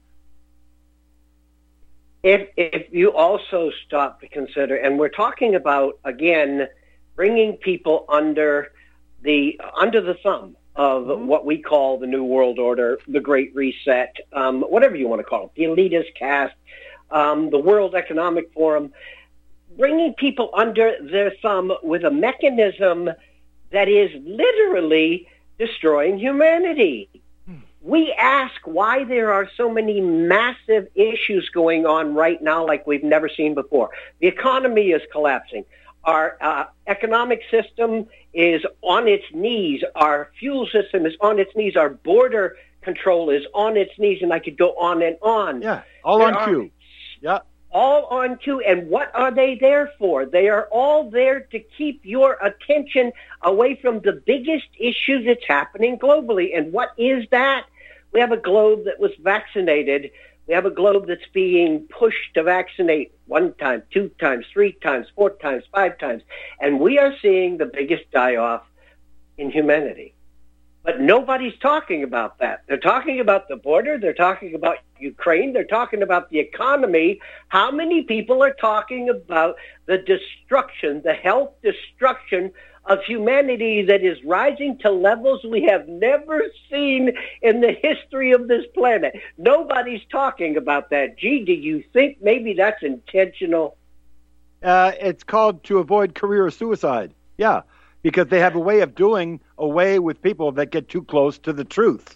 If, if you also stop to consider, and we're talking about, again, bringing people under the under the thumb of mm-hmm. what we call the New World Order, the Great Reset, um, whatever you want to call it, the elitist caste, um, the World Economic Forum, bringing people under their thumb with a mechanism that is literally destroying humanity. Mm. We ask why there are so many massive issues going on right now like we've never seen before. The economy is collapsing. Our uh, economic system is on its knees. Our fuel system is on its knees. Our border control is on its knees, and I could go on and on. Yeah, all there on cue. Yeah, all on cue. And what are they there for? They are all there to keep your attention away from the biggest issue that's happening globally. And what is that? We have a globe that was vaccinated. We have a globe that's being pushed to vaccinate one time, two times, three times, four times, five times. And we are seeing the biggest die-off in humanity. But nobody's talking about that. They're talking about the border. They're talking about Ukraine. They're talking about the economy. How many people are talking about the destruction, the health destruction of humanity that is rising to levels we have never seen in the history of this planet? Nobody's talking about that. Gee, do you think maybe that's intentional? Uh, it's called to avoid career suicide. Yeah, because they have a way of doing away with people that get too close to the truth.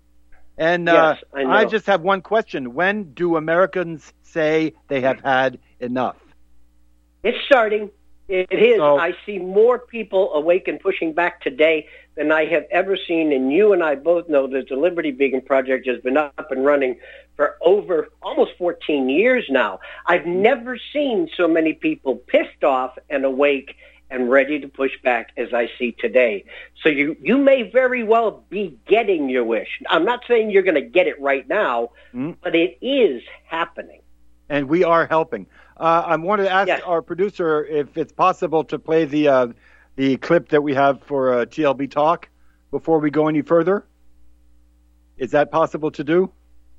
And uh, yes, I, know. I just have one question. When do Americans say they have had enough? It's starting. It is. So, I see more people awake and pushing back today than I have ever seen. And you and I both know that the Liberty Vegan Project has been up and running for over almost fourteen years now. I've never seen so many people pissed off and awake and ready to push back as I see today. So you, you may very well be getting your wish. I'm not saying you're going to get it right now, mm-hmm. but it is happening. And we are helping. Uh, I wanted to ask yes. our producer if it's possible to play the uh, the clip that we have for uh, T L B Talk before we go any further. Is that possible to do?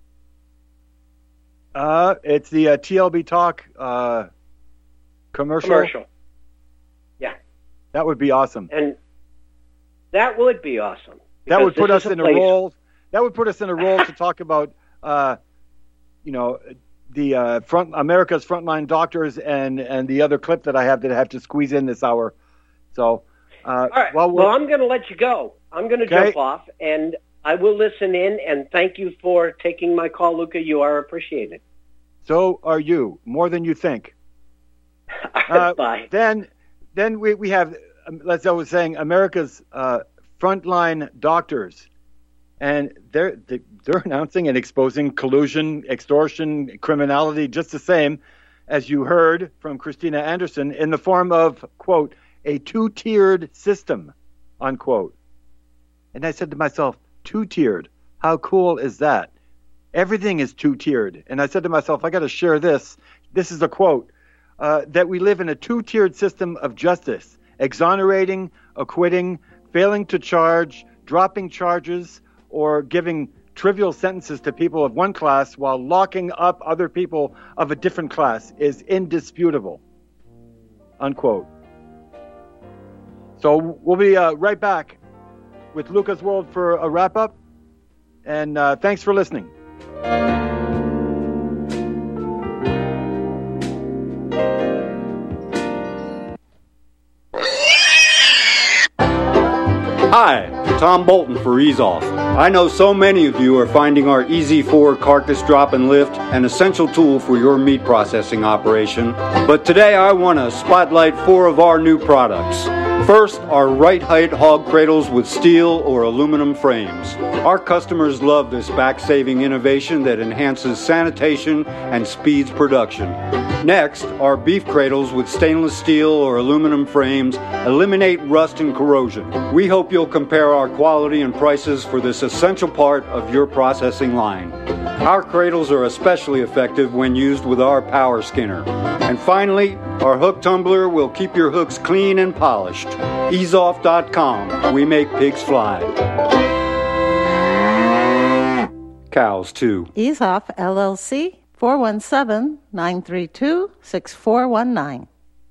Uh, it's the uh, T L B Talk uh, commercial. Commercial. Yeah. That would be awesome. And that would be awesome. That would put us a in place. a role. That would put us in a role to talk about, uh, you know. the uh, front America's frontline doctors and, and the other clip that I have that I have to squeeze in this hour. So, uh, all right. Well, well I'm going to let you go. I'm going to okay. jump off, and I will listen in, and thank you for taking my call, Luca. You are appreciated. So are you, more than you think. Uh, Bye. Then, then we, we have, um, as I was saying, America's uh, frontline doctors, and they're they're announcing and exposing collusion, extortion, criminality, just the same as you heard from Christina Anderson, in the form of, quote, a two-tiered system, unquote. And I said to myself, two-tiered, how cool is that? Everything is two-tiered. And I said to myself, I got to share this. This is a quote, uh, that we live in a two-tiered system of justice, exonerating, acquitting, failing to charge, dropping charges, or giving trivial sentences to people of one class while locking up other people of a different class is indisputable, unquote. So we'll be uh, right back with Luca's World for a wrap-up, and uh, thanks for listening. Hi, Tom Bolton for Ease Off. I know so many of you are finding our E Z four carcass drop and lift an essential tool for your meat processing operation, but today I want to spotlight four of our new products. First, our right height hog cradles with steel or aluminum frames. Our customers love this back-saving innovation that enhances sanitation and speeds production. Next, our beef cradles with stainless steel or aluminum frames eliminate rust and corrosion. We hope you'll compare our quality and prices for this essential part of your processing line. Our cradles are especially effective when used with our power skinner. And finally, our hook tumbler will keep your hooks clean and polished. ease off dot com. We make pigs fly. Cows, too. Ease Off, L L C, four one seven, nine three two, six four one nine.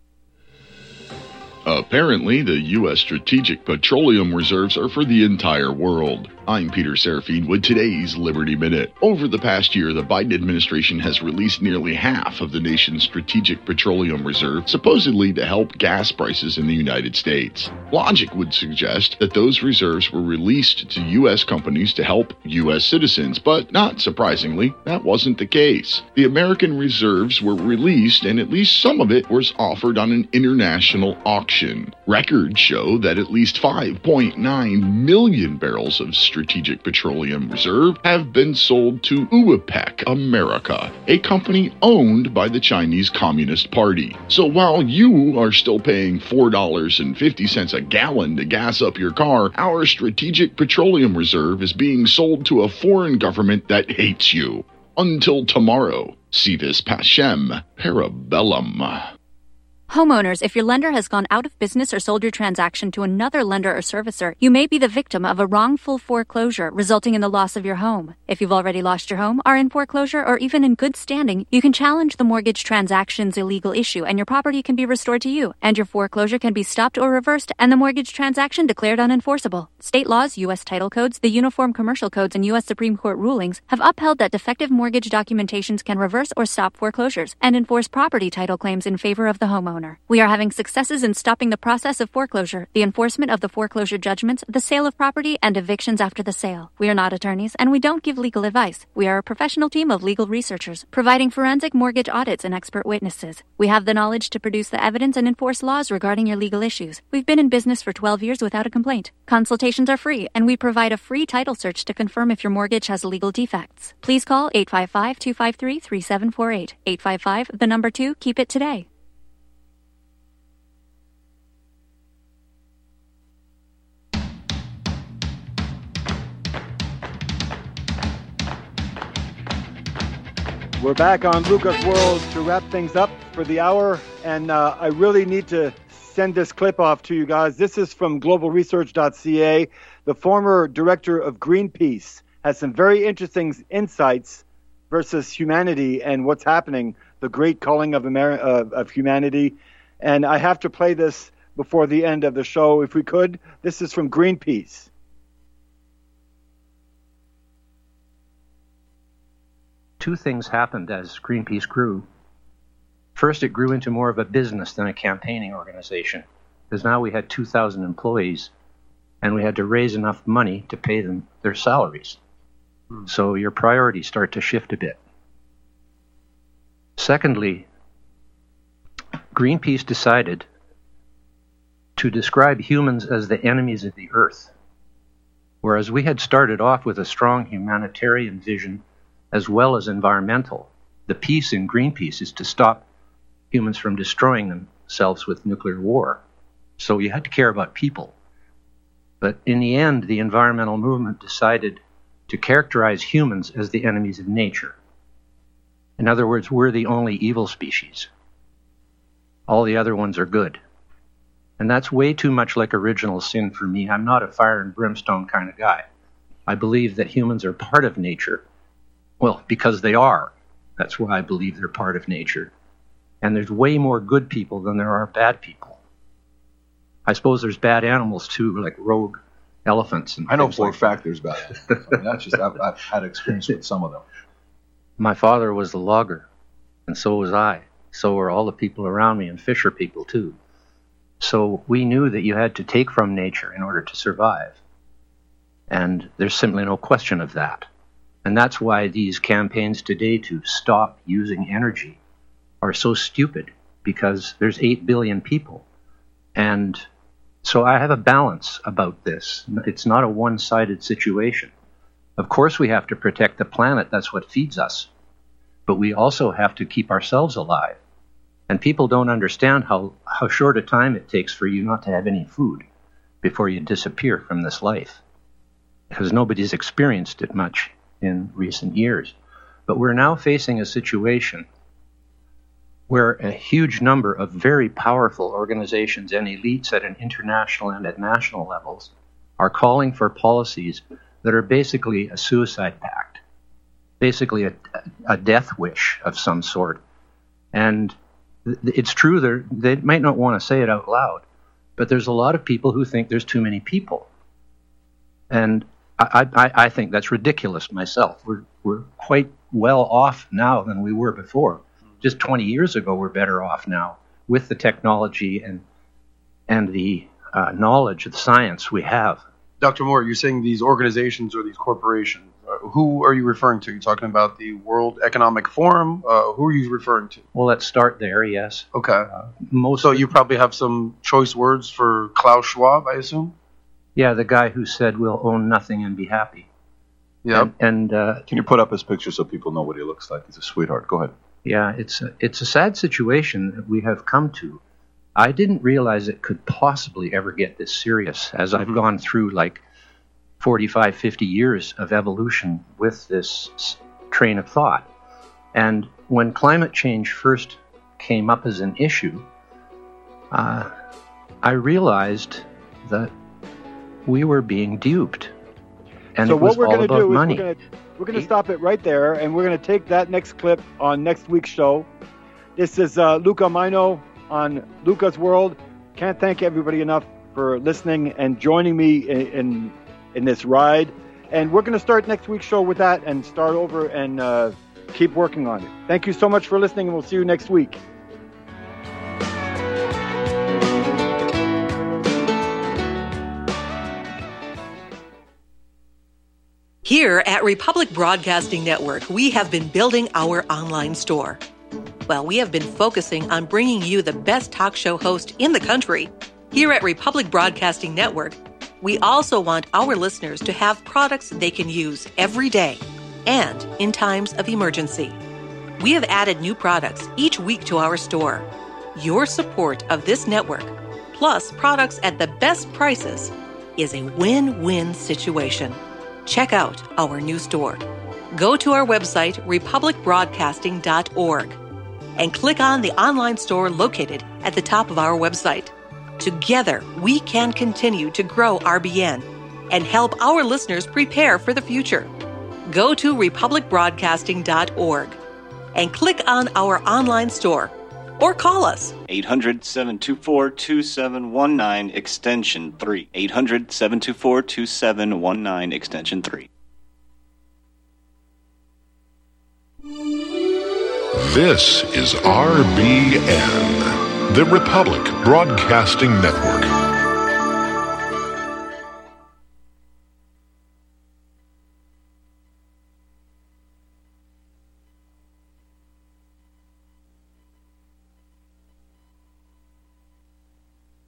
Apparently, the U S strategic petroleum reserves are for the entire world. I'm Peter Serafine with today's Liberty Minute. Over the past year, the Biden administration has released nearly half of the nation's strategic petroleum reserve, supposedly to help gas prices in the United States. Logic would suggest that those reserves were released to U S companies to help U S citizens, but not surprisingly, that wasn't the case. The American reserves were released, and at least some of it was offered on an international auction. Records show that at least five point nine million barrels of strategic petroleum reserve have been sold to UAPEC America, a company owned by the Chinese Communist Party. So while you are still paying four dollars and fifty cents a gallon to gas up your car, our strategic petroleum reserve is being sold to a foreign government that hates you. Until tomorrow, Civis Pacem Parabellum. Homeowners, if your lender has gone out of business or sold your transaction to another lender or servicer, you may be the victim of a wrongful foreclosure, resulting in the loss of your home. If you've already lost your home, are in foreclosure, or even in good standing, you can challenge the mortgage transaction's illegal issue, and your property can be restored to you, and your foreclosure can be stopped or reversed, and the mortgage transaction declared unenforceable. State laws, U S title codes, the Uniform Commercial Codes, and U S Supreme Court rulings have upheld that defective mortgage documentations can reverse or stop foreclosures and enforce property title claims in favor of the homeowner. We are having successes in stopping the process of foreclosure, the enforcement of the foreclosure judgments, the sale of property, and evictions after the sale. We are not attorneys, and we don't give legal advice. We are a professional team of legal researchers, providing forensic mortgage audits and expert witnesses. We have the knowledge to produce the evidence and enforce laws regarding your legal issues. We've been in business for twelve years without a complaint. Consultations are free, and we provide a free title search to confirm if your mortgage has legal defects. Please call eight five five, two five three, three seven four eight. eight five five, the number two, keep it today. We're back on Luca's World to wrap things up for the hour, and uh, I really need to send this clip off to you guys. This is from global research dot c a. The former director of Greenpeace has some very interesting insights versus humanity and what's happening, the great culling of, Ameri- uh, of humanity. And I have to play this before the end of the show, if we could. This is from Greenpeace. Two things happened as Greenpeace grew. First, it grew into more of a business than a campaigning organization, because now we had two thousand employees, and we had to raise enough money to pay them their salaries. Hmm. So your priorities start to shift a bit. Secondly, Greenpeace decided to describe humans as the enemies of the earth, whereas we had started off with a strong humanitarian vision as well as environmental. The piece in Greenpeace is to stop humans from destroying themselves with nuclear war. So you had to care about people. But in the end, the environmental movement decided to characterize humans as the enemies of nature. In other words, we're the only evil species. All the other ones are good. And that's way too much like original sin for me. I'm not a fire and brimstone kind of guy. I believe that humans are part of nature. Well, because they are. That's why I believe they're part of nature. And there's way more good people than there are bad people. I suppose there's bad animals too, like rogue elephants. And I know for like a fact there's bad animals. I mean, that's just, I've, I've had experience with some of them. My father was a logger, and so was I. So were all the people around me, and fisher people too. So we knew that you had to take from nature in order to survive. And there's simply no question of that. And that's why these campaigns today to stop using energy are so stupid, because there's eight billion people. And so I have a balance about this. It's not a one-sided situation. Of course we have to protect the planet. That's what feeds us. But we also have to keep ourselves alive. And people don't understand how, how short a time it takes for you not to have any food before you disappear from this life. Because nobody's experienced it much in recent years. But we're now facing a situation where a huge number of very powerful organizations and elites at an international and at national levels are calling for policies that are basically a suicide pact, basically a, a death wish of some sort. And it's true, they might not want to say it out loud, but there's a lot of people who think there's too many people. And I, I, I think that's ridiculous myself. We're, we're quite well off now than we were before. Just twenty years ago, we're better off now with the technology and, and the uh, knowledge of the science we have. Doctor Moore, you're saying these organizations or these corporations. Uh, who are you referring to? You're talking about the World Economic Forum? Uh, who are you referring to? Well, let's start there, yes. Okay. Uh, most so you probably have some choice words for Klaus Schwab, I assume? Yeah, the guy who said we'll own nothing and be happy. Yeah. And, and uh, can you put up his picture so people know what he looks like? He's a sweetheart. Go ahead. Yeah, it's a, it's a sad situation that we have come to. I didn't realize it could possibly ever get this serious as mm-hmm. I've gone through like forty-five, fifty years of evolution with this train of thought. And when climate change first came up as an issue, uh, I realized that we were being duped. And so it was what we're all going to about do money. is we're going to we're going to stop it right there, and we're going to take that next clip on next week's show. This is uh, Luca Mino on Luca's World. Can't thank everybody enough for listening and joining me in in, in this ride. And we're going to start next week's show with that and start over and uh, keep working on it. Thank you so much for listening, and we'll see you next week. Here at Republic Broadcasting Network, we have been building our online store. Well, we have been focusing on bringing you the best talk show host in the country. Here at Republic Broadcasting Network, we also want our listeners to have products they can use every day and in times of emergency. We have added new products each week to our store. Your support of this network, plus products at the best prices, is a win-win situation. Check out our new store. Go to our website, republic broadcasting dot org, and click on the online store located at the top of our website. Together, we can continue to grow R B N and help our listeners prepare for the future. Go to republic broadcasting dot org and click on our online store or call us. eight hundred, seven two four, two seven one nine, extension three. eight hundred, seven two four, two seven one nine, extension three. This is R B N, the Republic Broadcasting Network.